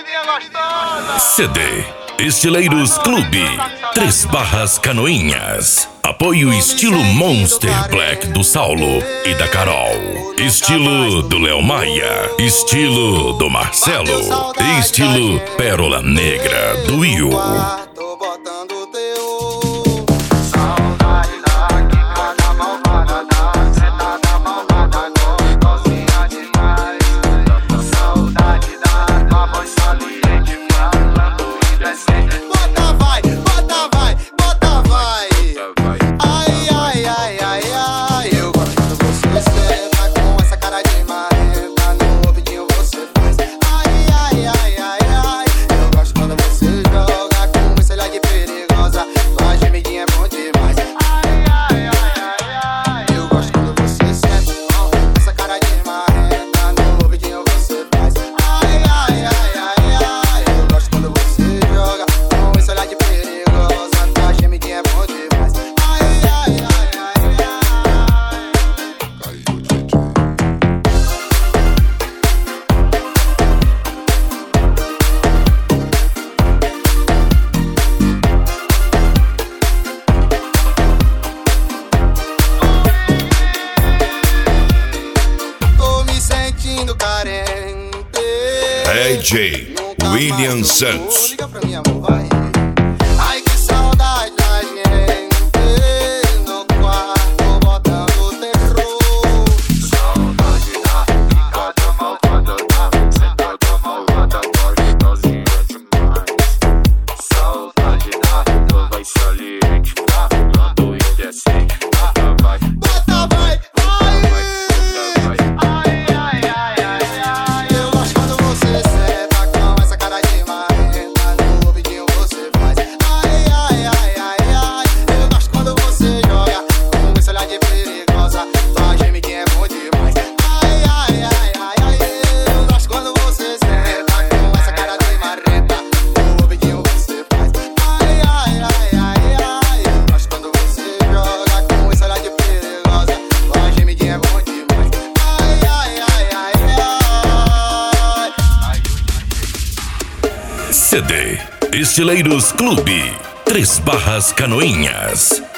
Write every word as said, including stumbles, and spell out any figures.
C D Estileiros Clube, Três Barras Canoinhas. Apoio estilo Monster Black do Saulo e da Carol. Estilo do Léo Maia. Estilo do Marcelo. E estilo Pérola Negra do Will. D J William Santos. Ai, que saudade da gente no quarto botando terror. Saudade da picada malvada, da sentada malvada, gostosinha demais. Saudade da nova e saliente, falando indecente. Bota vai, bota vai, vai, ai, ai, ai, ai, ai. Eu gosto quando você senta com essa cara de marrenta, no ouvidinho você faz. Ai, ai, ai, ai, ai. Eu gosto quando você joga com esse olhar de perigosa, tua gemidinha é bom demais. Ai, ai, ai, ai, ai. Eu gosto quando você senta com essa cara de marrenta, no ouvidinho você faz. Ai, ai, ai, ai, ai. Eu gosto quando você joga com esse olhar de perigosa, tua gemidinha é bom demais. Ai, ai, ai, ai, ai. C D Estileiros Clube, Três Barras Canoinhas.